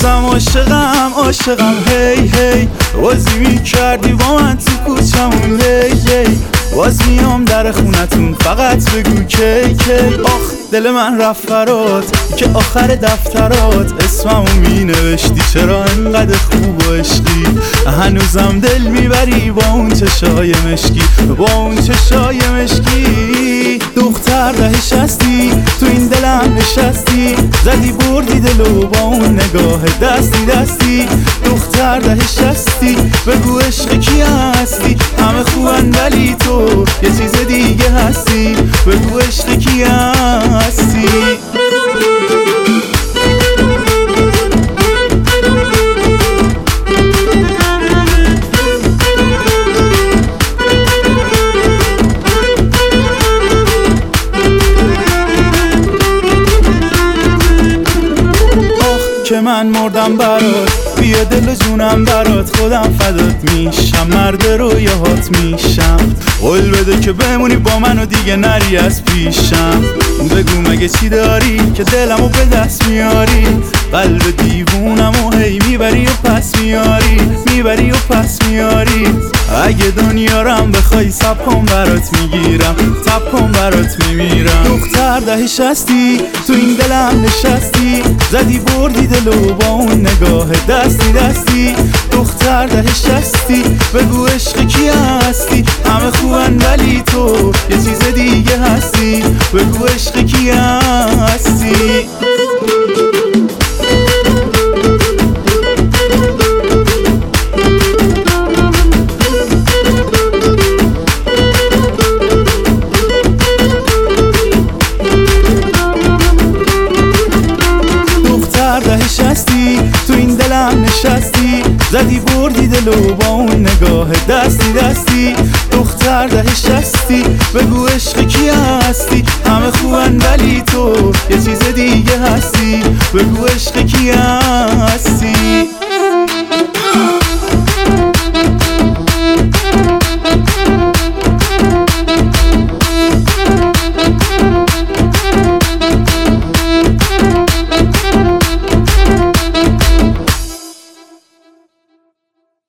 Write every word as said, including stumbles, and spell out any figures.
هنوزم عاشقم عاشقم هی هی بازی میکردی با من تو کوچمون هی هی باز میام در خونتون فقط بگو کی کی. آخ دل من رفت فرات که آخر دفترات اسممو می نوشتی، چرا انقدر خوب و عشقی هنوزم دل میبری با اون چشای مشکی، با اون چشای مشکی. دختر دهش هستی تو این دلم نشستی، زدی بردی دلو با اون نگاه دستی دستی. دختر دهش هستی بگو عشق کی هستی، همه خوبن ولی تو یه چیز دیگه هستی، بگو عشق کی هستی. که من مردم برات، بیا دل و جونم برات، خودم فدات میشم، مرد رویاهات میشم. قول بده که بمونی با من و دیگه نری از پیشم. بگو مگه چی داری که دلمو به دست میاری، قلب دیوونمو هی میبری و پس میاری، میبری و پس میاری. اگه دنیارم بخوای سب کن برات میگیرم، تب کن برات میمیرم. دختر دهش هستی تو این دلم نشستی، زدی بردی دلو با اون نگاه دستی دستی. دختر دهش هستی بگو عشق کی هستی، همه خوبن ولی تو یه چیز دیگه هستی، بگو عشق کی هستی. دهش هستی تو این دلم نشستی، زدی بردی دلو با اون نگاه دستی دستی. دختر دهش هستی بگو عشق کی هستی، همه خوبن ولی تو یه چیز دیگه هستی، بگو عشق کی هستی.